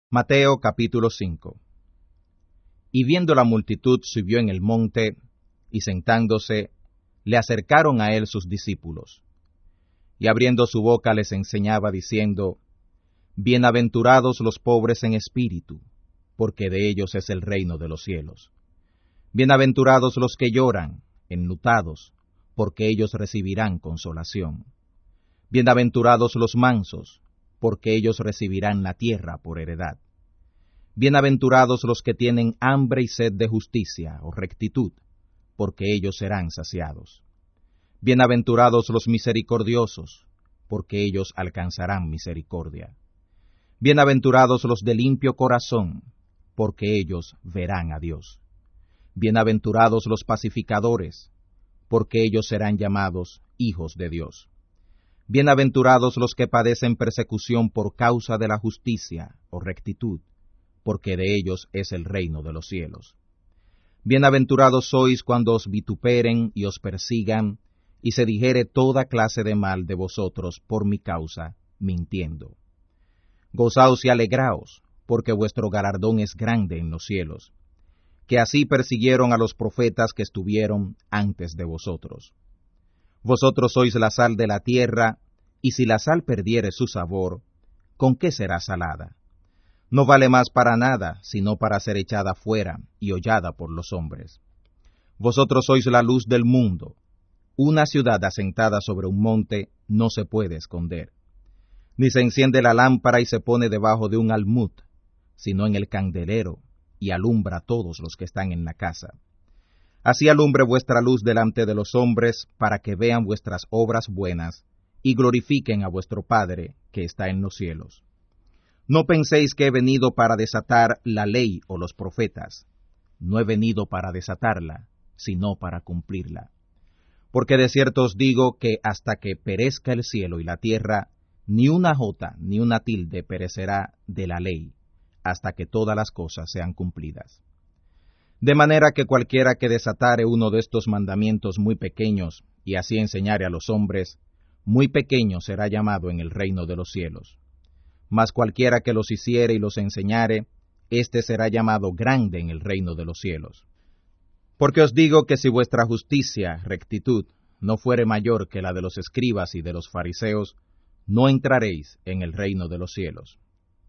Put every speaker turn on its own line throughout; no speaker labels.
Mateo capítulo 5. Y viendo la multitud subió en el monte, y sentándose, le acercaron a él sus discípulos. Y abriendo su boca les enseñaba diciendo, Bienaventurados los pobres en espíritu, porque de ellos es el reino de los cielos. Bienaventurados los que lloran, enlutados, porque ellos recibirán consolación. Bienaventurados los mansos, porque ellos recibirán la tierra por heredad. Bienaventurados los que tienen hambre y sed de justicia o rectitud, porque ellos serán saciados. Bienaventurados los misericordiosos, porque ellos alcanzarán misericordia. Bienaventurados los de limpio corazón, porque ellos verán a Dios. Bienaventurados los pacificadores, porque ellos serán llamados hijos de Dios. Bienaventurados los que padecen persecución por causa de la justicia o rectitud, porque de ellos es el reino de los cielos. Bienaventurados sois cuando os vituperen y os persigan, y se dijere toda clase de mal de vosotros por mi causa, mintiendo. Gozaos y alegraos, porque vuestro galardón es grande en los cielos, que así persiguieron a los profetas que estuvieron antes de vosotros. Vosotros sois la sal de la tierra, y si la sal perdiere su sabor, ¿con qué será salada? No vale más para nada, sino para ser echada fuera y hollada por los hombres. Vosotros sois la luz del mundo. Una ciudad asentada sobre un monte no se puede esconder. Ni se enciende la lámpara y se pone debajo de un almud, sino en el candelero, y alumbra a todos los que están en la casa. Así alumbre vuestra luz delante de los hombres, para que vean vuestras obras buenas, y glorifiquen a vuestro Padre que está en los cielos. No penséis que he venido para desatar la ley o los profetas. No he venido para desatarla, sino para cumplirla. Porque de cierto os digo que hasta que perezca el cielo y la tierra, ni una jota ni una tilde perecerá de la ley, hasta que todas las cosas sean cumplidas. De manera que cualquiera que desatare uno de estos mandamientos muy pequeños, y así enseñare a los hombres, muy pequeño será llamado en el reino de los cielos. Mas cualquiera que los hiciere y los enseñare, éste será llamado grande en el reino de los cielos. Porque os digo que si vuestra justicia, rectitud, no fuere mayor que la de los escribas y de los fariseos, no entraréis en el reino de los cielos.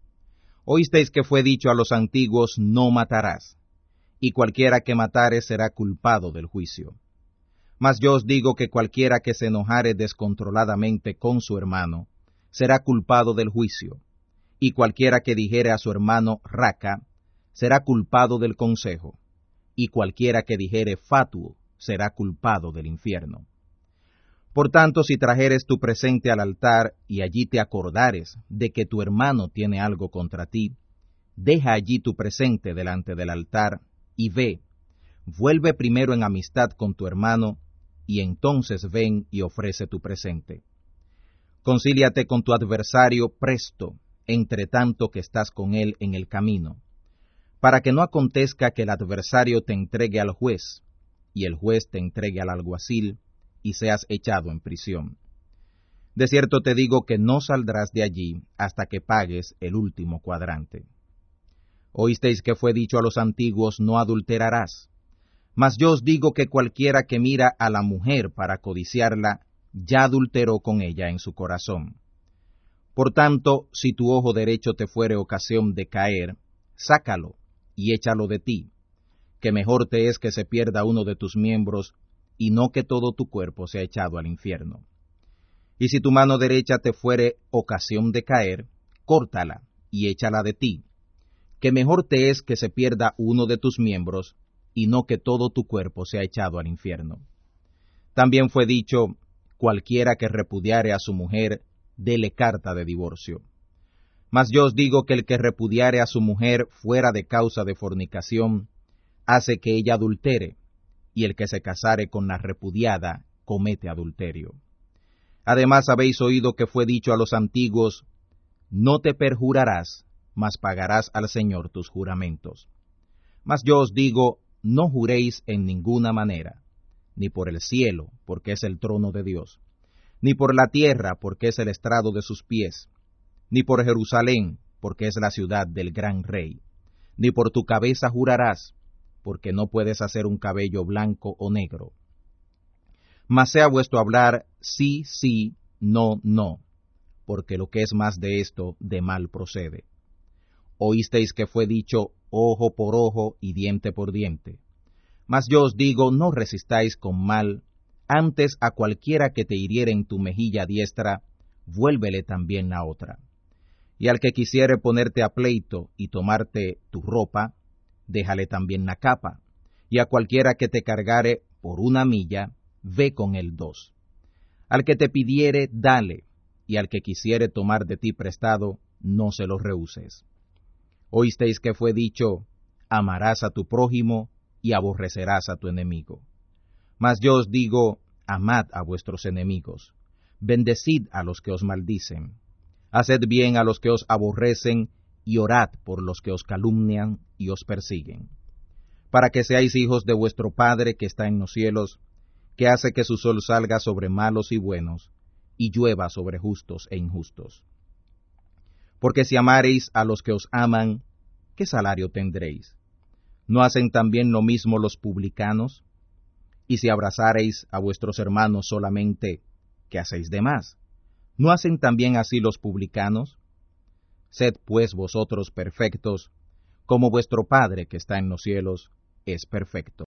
Oísteis que fue dicho a los antiguos, no matarás, y cualquiera que matare será culpado del juicio. Mas yo os digo que cualquiera que se enojare descontroladamente con su hermano, será culpado del juicio, y cualquiera que dijere a su hermano raca, será culpado del consejo, y cualquiera que dijere fatuo, será culpado del infierno. Por tanto, si trajeres tu presente al altar, y allí te acordares de que tu hermano tiene algo contra ti, deja allí tu presente delante del altar, y ve, vuelve primero en amistad con tu hermano, y entonces ven y ofrece tu presente. Concíliate con tu adversario presto, entre tanto que estás con él en el camino, para que no acontezca que el adversario te entregue al juez, y el juez te entregue al alguacil, y seas echado en prisión. De cierto te digo que no saldrás de allí hasta que pagues el último cuadrante. Oísteis que fue dicho a los antiguos, no adulterarás. Mas yo os digo que cualquiera que mira a la mujer para codiciarla, ya adulteró con ella en su corazón. Por tanto, si tu ojo derecho te fuere ocasión de caer, sácalo y échalo de ti, que mejor te es que se pierda uno de tus miembros, y no que todo tu cuerpo sea echado al infierno. Y si tu mano derecha te fuere ocasión de caer, córtala y échala de ti, que mejor te es que se pierda uno de tus miembros, y no que todo tu cuerpo sea echado al infierno. También fue dicho, cualquiera que repudiare a su mujer, dele carta de divorcio. Mas yo os digo que el que repudiare a su mujer fuera de causa de fornicación, hace que ella adultere, y el que se casare con la repudiada comete adulterio. Además habéis oído que fue dicho a los antiguos, no te perjurarás, mas pagarás al Señor tus juramentos. Mas yo os digo, no juréis en ninguna manera, ni por el cielo, porque es el trono de Dios, ni por la tierra, porque es el estrado de sus pies, ni por Jerusalén, porque es la ciudad del gran rey. Ni por tu cabeza jurarás, porque no puedes hacer un cabello blanco o negro. Mas sea vuestro hablar sí, sí, no, no, porque lo que es más de esto, de mal procede. Oísteis que fue dicho ojo por ojo y diente por diente. Mas yo os digo, no resistáis con mal, antes a cualquiera que te hiriere en tu mejilla diestra, vuélvele también la otra. Y al que quisiere ponerte a pleito y tomarte tu ropa, déjale también la capa. Y a cualquiera que te cargare por 1 milla, ve con él 2. Al que te pidiere, dale, y al que quisiere tomar de ti prestado, no se lo rehuses. Oísteis que fue dicho, amarás a tu prójimo y aborrecerás a tu enemigo. Mas yo os digo, amad a vuestros enemigos, bendecid a los que os maldicen, haced bien a los que os aborrecen, y orad por los que os calumnian y os persiguen, para que seáis hijos de vuestro Padre que está en los cielos, que hace que su sol salga sobre malos y buenos, y llueva sobre justos e injustos. Porque si amareis a los que os aman, ¿qué salario tendréis? ¿No hacen también lo mismo los publicanos? Y si abrazareis a vuestros hermanos solamente, ¿qué hacéis de más? ¿No hacen también así los publicanos? Sed pues vosotros perfectos, como vuestro Padre que está en los cielos es perfecto.